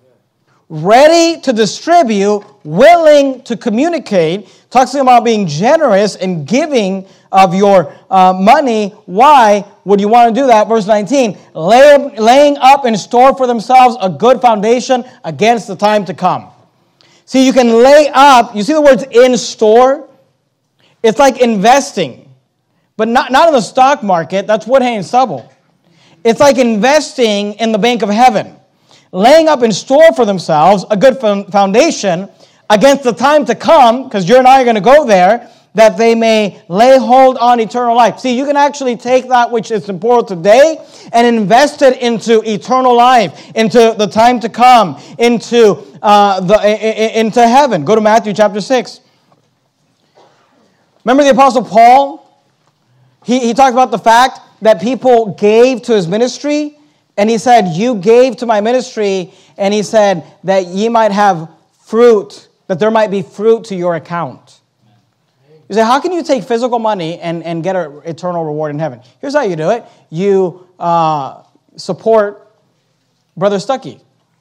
Ready to distribute, willing to communicate, talks about being generous and giving of your money. Why would you want to do that? Verse 19, laying up in store for themselves a good foundation against the time to come. See, you can lay up, you see the words in store? It's like investing, but not in the stock market. That's wood, hay, and stubble. It's like investing in the bank of heaven, laying up in store for themselves a good foundation against the time to come, because you and I are going to go there, that they may lay hold on eternal life. See, you can actually take that which is temporal today and invest it into eternal life, into the time to come, into heaven. Go to Matthew chapter 6. Remember the Apostle Paul? He talked about the fact that people gave to his ministry, and he said, you gave to my ministry, and he said that ye might have fruit, that there might be fruit to your account. You say, how can you take physical money and get an eternal reward in heaven? Here's how you do it. You support Brother Stuckey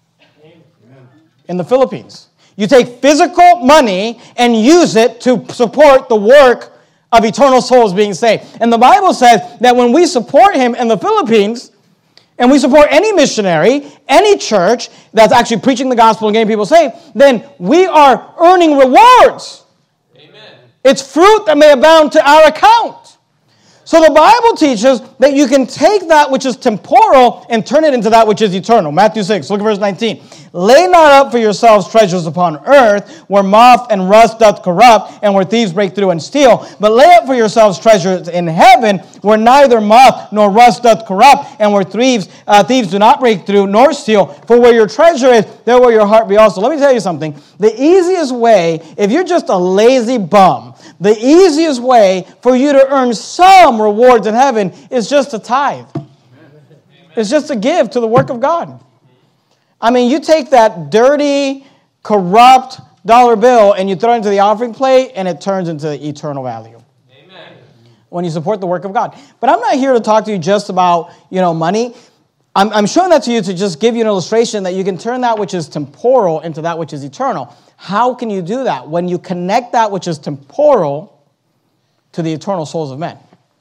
in the Philippines. You take physical money and use it to support the work of eternal souls being saved. And the Bible says that when we support him in the Philippines, and we support any missionary, any church that's actually preaching the gospel and getting people saved, then we are earning rewards. Amen. It's fruit that may abound to our account. So the Bible teaches that you can take that which is temporal and turn it into that which is eternal. Matthew 6, look at verse 19. Lay not up for yourselves treasures upon earth, where moth and rust doth corrupt, and where thieves break through and steal. But lay up for yourselves treasures in heaven, where neither moth nor rust doth corrupt, and where thieves do not break through nor steal. For where your treasure is, there will your heart be also. Let me tell you something. The easiest way, if you're just a lazy bum, the easiest way for you to earn some rewards in heaven is just to tithe. It's just to give to the work of God. I mean, you take that dirty, corrupt dollar bill and you throw it into the offering plate and it turns into eternal value. Amen. When you support the work of God. But I'm not here to talk to you just about, money. I'm showing that to you to just give you an illustration that you can turn that which is temporal into that which is eternal. How can you do that? When you connect that which is temporal to the eternal souls of men.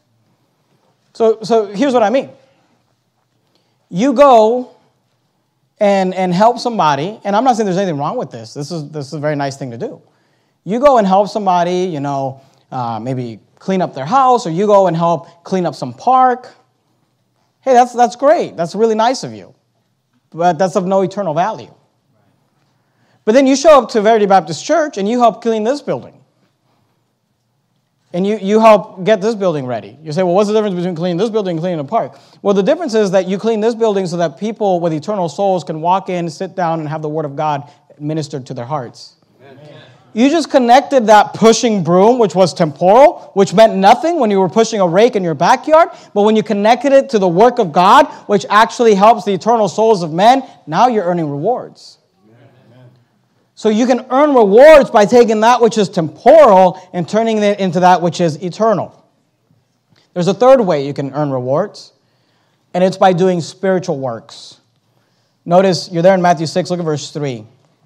So here's what I mean. You go and help somebody, and I'm not saying there's anything wrong with this. This is a very nice thing to do. You go and help somebody, maybe clean up their house, or you go and help clean up some park. Hey, that's great. That's really nice of you. But that's of no eternal value. But then you show up to Verity Baptist Church and you help clean this building. And you help get this building ready. You say, well, what's the difference between cleaning this building and cleaning a park? Well, the difference is that you clean this building so that people with eternal souls can walk in, sit down, and have the Word of God ministered to their hearts. Amen. You just connected that pushing broom, which was temporal, which meant nothing when you were pushing a rake in your backyard. But when you connected it to the work of God, which actually helps the eternal souls of men, now you're earning rewards. So you can earn rewards by taking that which is temporal and turning it into that which is eternal. There's a third way you can earn rewards, and it's by doing spiritual works. Notice, you're there in Matthew 6, look at verse 3.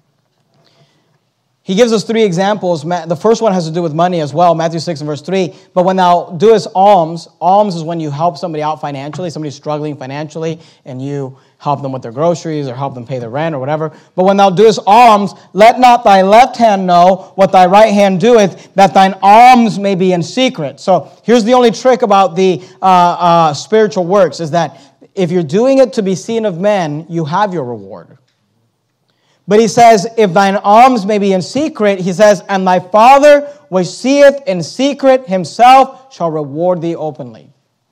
He gives us three examples. The first one has to do with money as well, Matthew 6 and verse 3. But when thou doest alms is when you help somebody out financially, somebody's struggling financially, and you help them with their groceries or help them pay their rent or whatever. But when thou doest alms, let not thy left hand know what thy right hand doeth, that thine alms may be in secret. So here's the only trick about the spiritual works, is that if you're doing it to be seen of men, you have your reward. But he says, if thine alms may be in secret, he says, and thy Father which seeth in secret himself shall reward thee openly.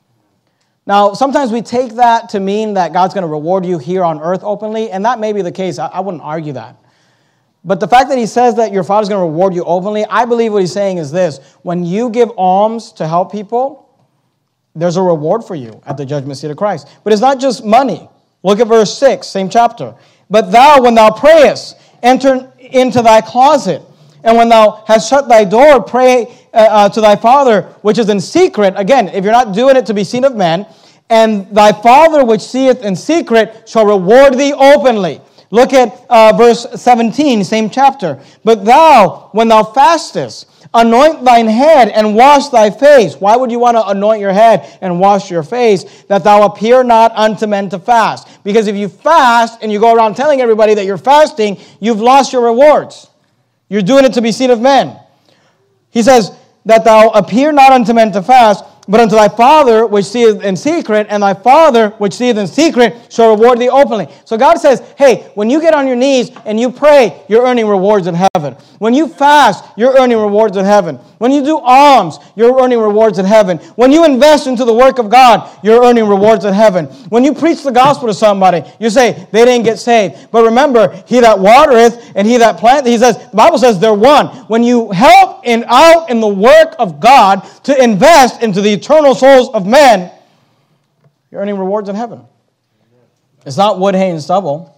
Now, sometimes we take that to mean that God's going to reward you here on earth openly, and that may be the case. I wouldn't argue that. But the fact that he says that your Father's going to reward you openly, I believe what he's saying is this. When you give alms to help people, there's a reward for you at the judgment seat of Christ. But it's not just money. Look at verse 6, same chapter. But thou, when thou prayest, enter into thy closet. And when thou hast shut thy door, pray to thy Father, which is in secret. Again, if you're not doing it to be seen of men, and thy Father, which seeth in secret, shall reward thee openly. Look at verse 17, same chapter. But thou, when thou fastest, anoint thine head and wash thy face. Why would you want to anoint your head and wash your face? That thou appear not unto men to fast. Because if you fast and you go around telling everybody that you're fasting, you've lost your rewards. You're doing it to be seen of men. He says that thou appear not unto men to fast, but unto thy Father which seeth in secret, and thy Father which seeth in secret shall reward thee openly. So God says, hey, when you get on your knees and you pray, you're earning rewards in heaven. When you fast, you're earning rewards in heaven. When you do alms, you're earning rewards in heaven. When you invest into the work of God, you're earning rewards in heaven. When you preach the gospel to somebody, you say, they didn't get saved. But remember, he that watereth and he that planteth, the Bible says they're one. When you help out in the work of God to invest into the eternal souls of men, you're earning rewards in heaven. It's not wood, hay, and stubble.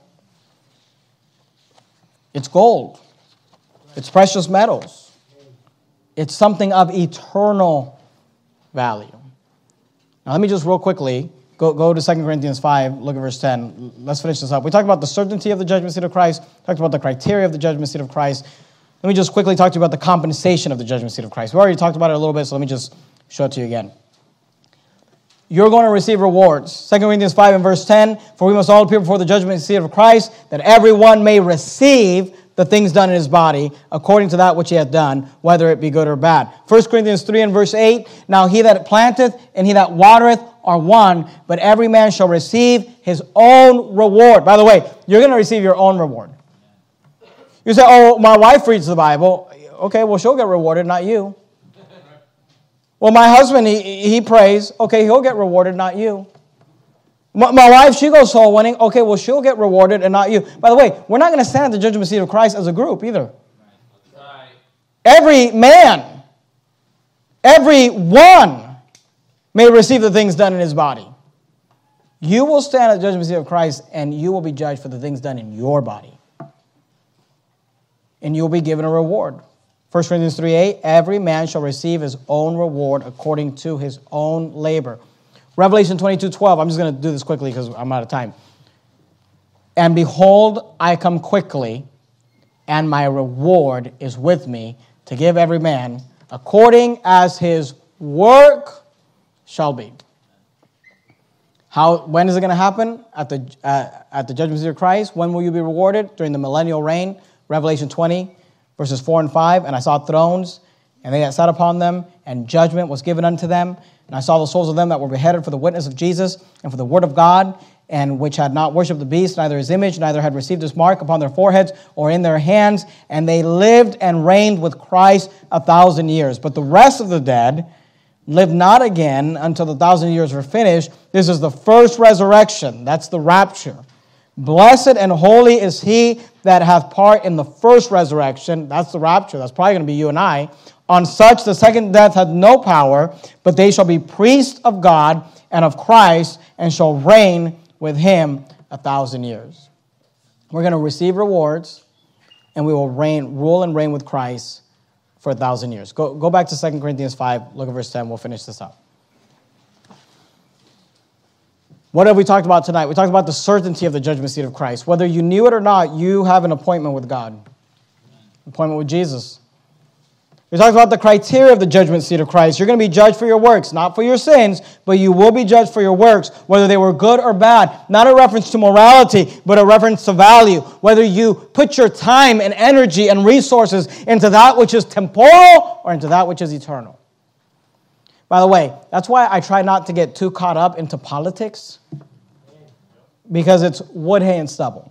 It's gold. It's precious metals. It's something of eternal value. Now let me just real quickly go to 2 Corinthians 5, look at verse 10. Let's finish this up. We talked about the certainty of the judgment seat of Christ, talked about the criteria of the judgment seat of Christ. Let me just quickly talk to you about the compensation of the judgment seat of Christ. We already talked about it a little bit, so let me just show it to you again. You're going to receive rewards. 2 Corinthians 5 and verse 10, for we must all appear before the judgment seat of Christ, that everyone may receive the things done in his body, according to that which he hath done, whether it be good or bad. 1 Corinthians 3 and verse 8, now he that planteth and he that watereth are one, but every man shall receive his own reward. By the way, you're going to receive your own reward. You say, oh, my wife reads the Bible. Okay, well, she'll get rewarded, not you. Well, my husband, he prays. Okay, he'll get rewarded, not you. My wife, she goes soul winning. Okay, well, she'll get rewarded and not you. By the way, we're not going to stand at the judgment seat of Christ as a group either. Right. Every man, every one may receive the things done in his body. You will stand at the judgment seat of Christ and you will be judged for the things done in your body. And you'll be given a reward. 1 Corinthians 3:8, every man shall receive his own reward according to his own labor. Revelation 22:12, I'm just going to do this quickly because I'm out of time. And behold, I come quickly, and my reward is with me to give every man according as his work shall be. When is it going to happen? At the judgment seat of Christ. When will you be rewarded? During the millennial reign. Revelation 20, verses 4 and 5. And I saw thrones, and they that sat upon them, and judgment was given unto them. And I saw the souls of them that were beheaded for the witness of Jesus and for the word of God, and which had not worshipped the beast, neither his image, neither had received his mark upon their foreheads or in their hands. And they lived and reigned with Christ 1,000 years. But the rest of the dead lived not again until the 1,000 years were finished. This is the first resurrection. That's the rapture. Blessed and holy is he that hath part in the first resurrection. That's the rapture. That's probably going to be you and I. On such the second death hath no power, but they shall be priests of God and of Christ, and shall reign with him 1,000 years. We're going to receive rewards, and we will rule and reign with Christ for 1,000 years. Go back to 2 Corinthians 5, look at verse 10, we'll finish this up. What have we talked about tonight? We talked about the certainty of the judgment seat of Christ. Whether you knew it or not, you have an appointment with God. Appointment with Jesus. We talked about the criteria of the judgment seat of Christ. You're going to be judged for your works, not for your sins, but you will be judged for your works, whether they were good or bad. Not a reference to morality, but a reference to value. Whether you put your time and energy and resources into that which is temporal or into that which is eternal. By the way, that's why I try not to get too caught up into politics, because it's wood, hay, and stubble.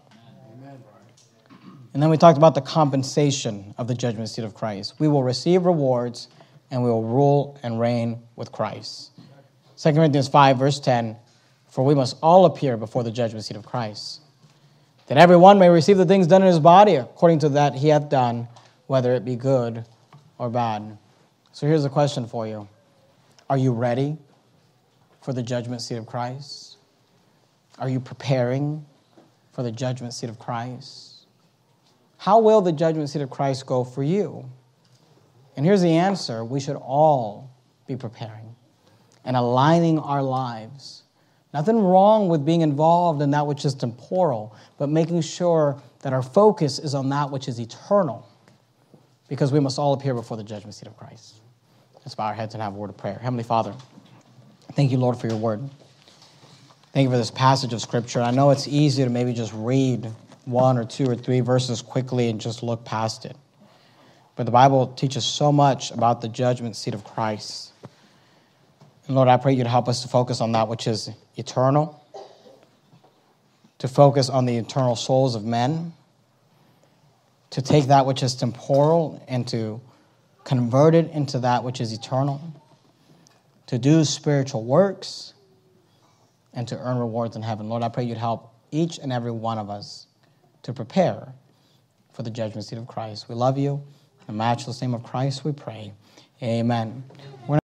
And then we talked about the compensation of the judgment seat of Christ. We will receive rewards, and we will rule and reign with Christ. 2 Corinthians 5, verse 10, for we must all appear before the judgment seat of Christ, that every one may receive the things done in his body according to that he hath done, whether it be good or bad. So here's a question for you. Are you ready for the judgment seat of Christ? Are you preparing for the judgment seat of Christ? How will the judgment seat of Christ go for you? And here's the answer. We should all be preparing and aligning our lives. Nothing wrong with being involved in that which is temporal, but making sure that our focus is on that which is eternal, because we must all appear before the judgment seat of Christ. Let's bow our heads and have a word of prayer. Heavenly Father, thank you, Lord, for your word. Thank you for this passage of Scripture. I know it's easy to maybe just read 1 or 2 or 3 verses quickly and just look past it. But the Bible teaches so much about the judgment seat of Christ. And Lord, I pray you'd help us to focus on that which is eternal, to focus on the eternal souls of men, to take that which is temporal and to convert it into that which is eternal, to do spiritual works, and to earn rewards in heaven. Lord, I pray you'd help each and every one of us to prepare for the judgment seat of Christ. We love you. In the matchless name of Christ we pray. Amen.